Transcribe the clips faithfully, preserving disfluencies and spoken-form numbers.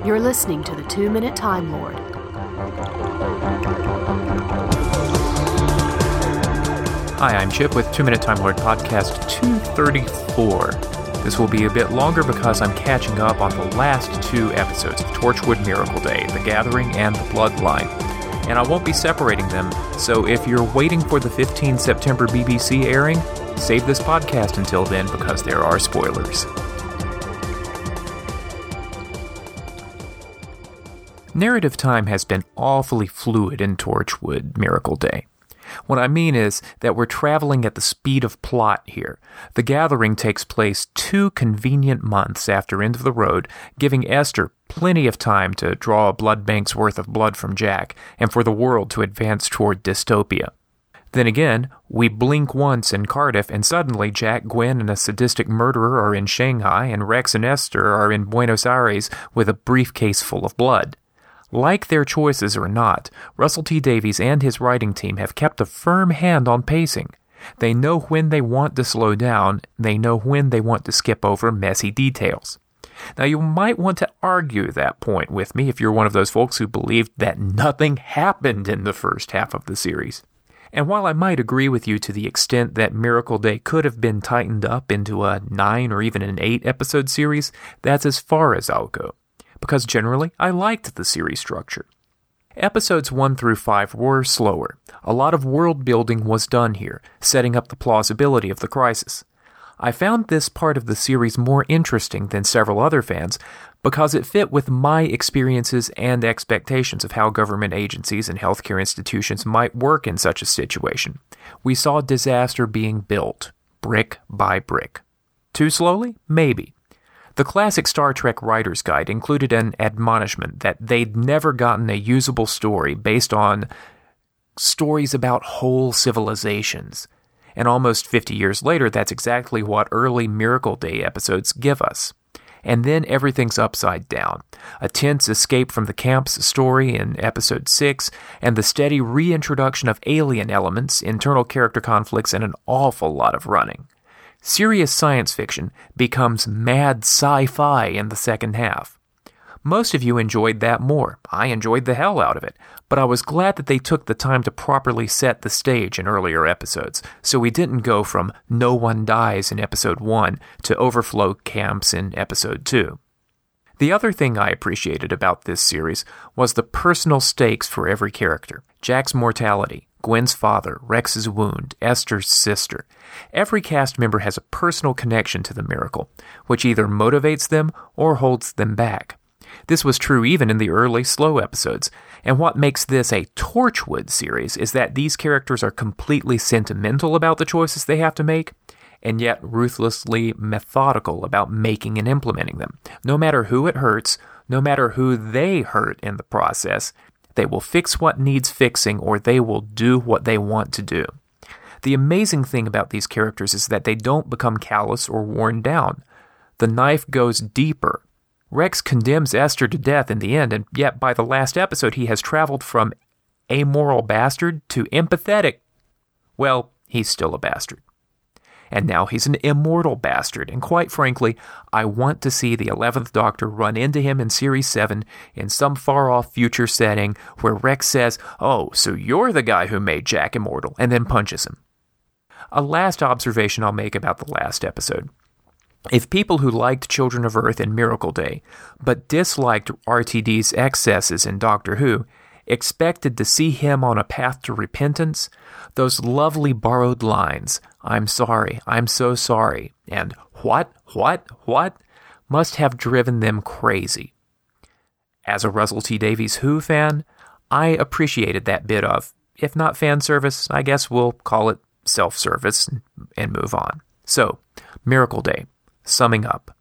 You're listening to the Two-Minute Time Lord. Hi, I'm Chip with Two-Minute Time Lord Podcast two thirty-four. This will be a bit longer because I'm catching up on the last two episodes of Torchwood Miracle Day, The Gathering and The Bloodline. And I won't be separating them, so if you're waiting for the fifteenth of September B B C airing, save this podcast until then because there are spoilers. Narrative time has been awfully fluid in Torchwood Miracle Day. What I mean is that we're traveling at the speed of plot here. The Gathering takes place two convenient months after End of the Road, giving Esther plenty of time to draw a blood bank's worth of blood from Jack, and for the world to advance toward dystopia. Then again, we blink once in Cardiff, and suddenly Jack, Gwen, and a sadistic murderer are in Shanghai, and Rex and Esther are in Buenos Aires with a briefcase full of blood. Like their choices or not, Russell T Davies and his writing team have kept a firm hand on pacing. They know when they want to slow down, they know when they want to skip over messy details. Now, you might want to argue that point with me if you're one of those folks who believed that nothing happened in the first half of the series. And while I might agree with you to the extent that Miracle Day could have been tightened up into a nine or even an eight episode series, that's as far as I'll go. Because generally, I liked the series structure. Episodes one through five were slower. A lot of world building was done here, setting up the plausibility of the crisis. I found this part of the series more interesting than several other fans because it fit with my experiences and expectations of how government agencies and healthcare institutions might work in such a situation. We saw disaster being built, brick by brick. Too slowly? Maybe. The classic Star Trek Writer's Guide included an admonishment that they'd never gotten a usable story based on stories about whole civilizations. And almost fifty years later, that's exactly what early Miracle Day episodes give us. And then everything's upside down. A tense escape from the camp's story in episode six, and the steady reintroduction of alien elements, internal character conflicts, and an awful lot of running. Serious science fiction becomes mad sci-fi in the second half. Most of you enjoyed that more. I enjoyed the hell out of it, but I was glad that they took the time to properly set the stage in earlier episodes, so we didn't go from no one dies in episode one to overflow camps in episode two. The other thing I appreciated about this series was the personal stakes for every character. Jack's mortality, Gwen's father, Rex's wound, Esther's sister. Every cast member has a personal connection to the miracle, which either motivates them or holds them back. This was true even in the early, slow episodes, and what makes this a Torchwood series is that these characters are completely sentimental about the choices they have to make, and yet ruthlessly methodical about making and implementing them. No matter who it hurts, no matter who they hurt in the process, they will fix what needs fixing or they will do what they want to do. The amazing thing about these characters is that they don't become callous or worn down. The knife goes deeper. Rex condemns Esther to death in the end, and yet by the last episode he has traveled from amoral bastard to empathetic. Well, he's still a bastard. And now he's an immortal bastard, and quite frankly, I want to see the eleventh Doctor run into him in Series seven in some far-off future setting where Rex says, "Oh, so you're the guy who made Jack immortal," and then punches him. A last observation I'll make about the last episode. If people who liked Children of Earth and Miracle Day, but disliked R T D's excesses in Doctor Who, expected to see him on a path to repentance, those lovely borrowed lines, "I'm sorry, I'm so sorry," and "what, what, what," must have driven them crazy. As a Russell T Davies Who fan, I appreciated that bit of, if not fan service, I guess we'll call it self-service and move on. So, Miracle Day, summing up.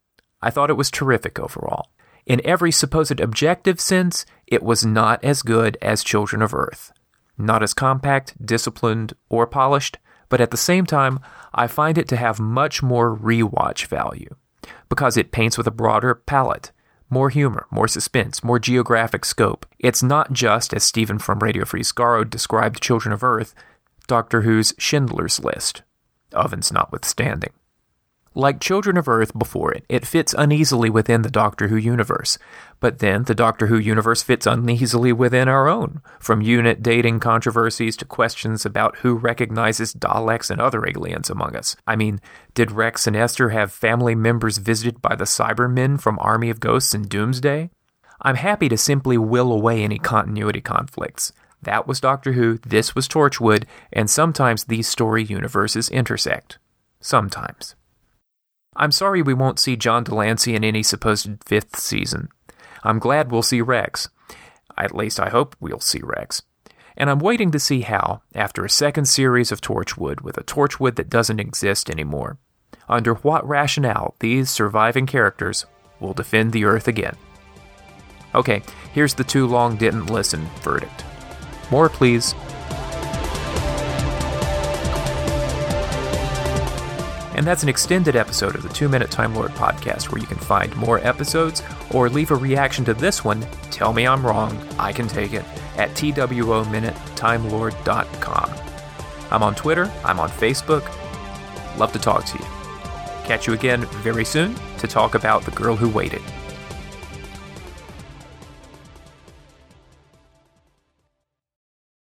I thought it was terrific overall. In every supposed objective sense, it was not as good as Children of Earth. Not as compact, disciplined, or polished, but at the same time, I find it to have much more rewatch value, because it paints with a broader palette, more humor, more suspense, more geographic scope. It's not just, as Stephen from Radio Free Skaro described Children of Earth, Doctor Who's Schindler's List, ovens notwithstanding. Like Children of Earth before it, it fits uneasily within the Doctor Who universe. But then the Doctor Who universe fits uneasily within our own, from unit dating controversies to questions about who recognizes Daleks and other aliens among us. I mean, did Rex and Esther have family members visited by the Cybermen from Army of Ghosts and Doomsday? I'm happy to simply will away any continuity conflicts. That was Doctor Who, this was Torchwood, and sometimes these story universes intersect. Sometimes. I'm sorry we won't see John Delancey in any supposed fifth season. I'm glad we'll see Rex. At least I hope we'll see Rex. And I'm waiting to see how, after a second series of Torchwood with a Torchwood that doesn't exist anymore, under what rationale these surviving characters will defend the Earth again. Okay, here's the too long didn't listen verdict. More, please. And that's an extended episode of the Two Minute Time Lord podcast, where you can find more episodes or leave a reaction to this one. Tell me I'm wrong. I can take it at T W O minute time lord dot com. I'm on Twitter. I'm on Facebook. Love to talk to you. Catch you again very soon to talk about The Girl Who Waited.